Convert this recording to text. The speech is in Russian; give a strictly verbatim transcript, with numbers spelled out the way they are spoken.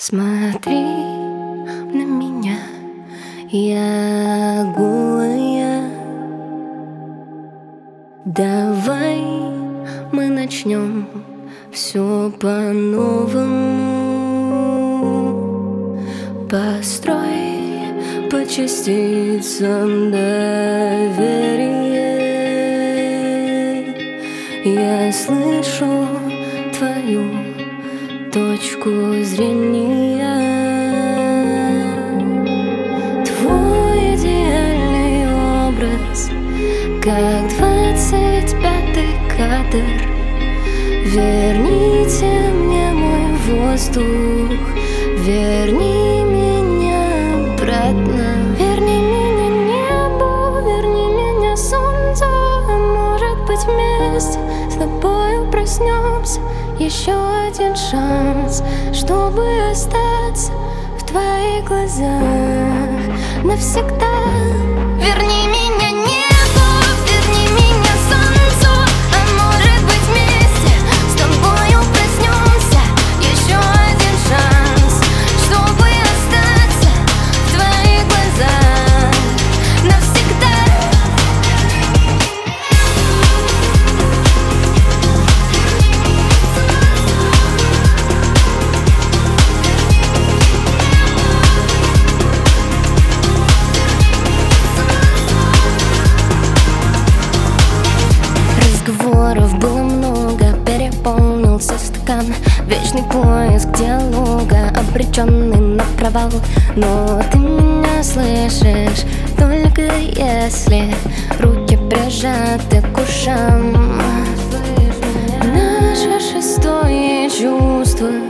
Смотри на меня, я голая. Давай мы начнем все по-новому. Построй по частицам доверие. Я слышу твою точку зрения. Твой идеальный образ, как двадцать пятый кадр. Верните мне мой воздух, верни меня обратно. Верни меня небу, верни меня солнцу. А может быть вместе с тобою проснемся. Еще один шанс, чтобы остаться в твоих глазах навсегда. Верни меня небу, верни меня солнцу. А может быть вместе с тобою проснемся. Еще один шанс, чтобы остаться в твоих глазах навсегда. Разговоров было много, переполнился стакан. Вечный поиск диалога, обреченный на провал. Но ты меня слышишь, только если руки прижаты к ушам. Наше шестое чувство